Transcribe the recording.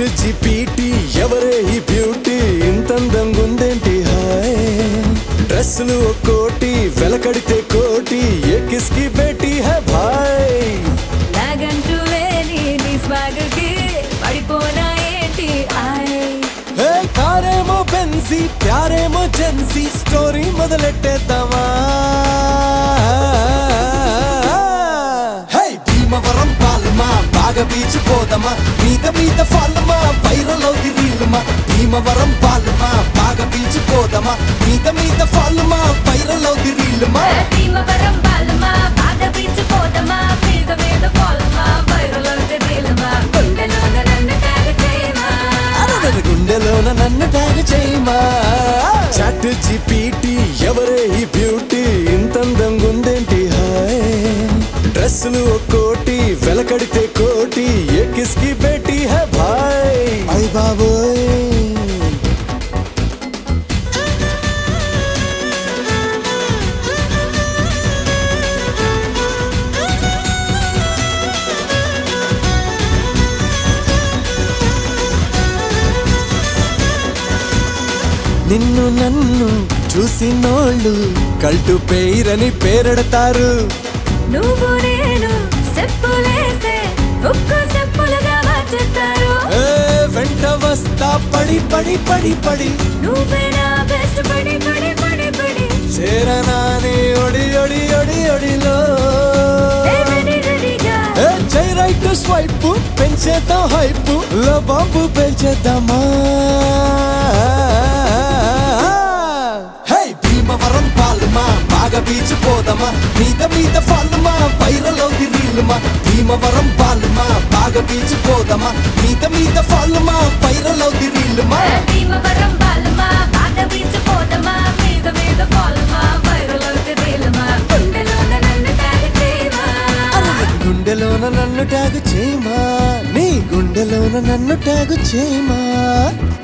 chat GPT ఎవరే ఈ beauty ఇంతందంగుందేంటి hi డ్రెస్సులు ఒక్కోటి వెలకడితే కోటి ఏ కిస్కి బేటీ హై భాయ్ నాగంటూ లేని నీ స్వాగకి పడిపోనా ఏంటి హే కారేమో బెన్సీ ప్యారేమో జెన్సీ స్టోరీ మొదలెట్టేద్దామా హే భీమవరం పాలమా బాగా బీచ్ పోదమా మీద మీద ఫాలమా వైరల్ అవుది రీలుమా భీమవరం పాలమా బాగా బీచ్ పోదమా మీద మీద ఫాలమా వైరల్ అవుది రీలుమా భీమవరం బాలమా బాగా పిచ్చిపోదమా మీద మీద ఫాలమా వైరల్ అవుతే రీలమా గుండెలోన నన్ను ట్యాగ్ చేయమా గుండెలోన నన్ను ట్యాగ్ చేయమా చాట్ జీపీటీ ఎవరే ఈ బ్యూటీ ఇంతందంగుందేంటి హాయ్ డ్రెస్సులు ఒక్కోటి వెలకడితే కోటి ఏ కిస్కి బేటీ హై భాయ్ అయ్ బాబోయ్ నిన్ను నన్ను చూసినోళ్ళు కల్టు పేరని పేరెడతారు నువ్వు నేను స్టెప్పులేస్తే ఒక్క స్టెప్పులుగా మార్చేస్తారు ఏ వెంట వస్తా పడి పడి పడి పడి నువ్వే నా బెస్ట్ పడి పడి పడి పడి చేరనాని ఒడి ఒడి ఒడి ఒడిలో రెడీ రెడీగా ఏ జై రైట్ స్వైప్ పెంచేద్దాం హైప్ లో బాంబు పెంచేద్దామా హే భీమవరం పాలమా బాగా బీచ్ పోదమా మీద మీద ఫాలమా వైరల్ అవుది రీలుమా భీమవరం పాలమా బాగా బీచ్ పోదమా మీద మీద ఫాలమా వైరల్ అవుది రీలుమా భీమవరం బాలమా బాగా పిచ్చిపోదమా మీద మీద ఫాలమా వైరల్ అవుతే రీలమా గుండెలోన నన్ను ట్యాగ్ చేయమా గుండెలోన నన్ను ట్యాగ్ చేయమా నీ గుండెలోన నన్ను ట్యాగ్ చేయమా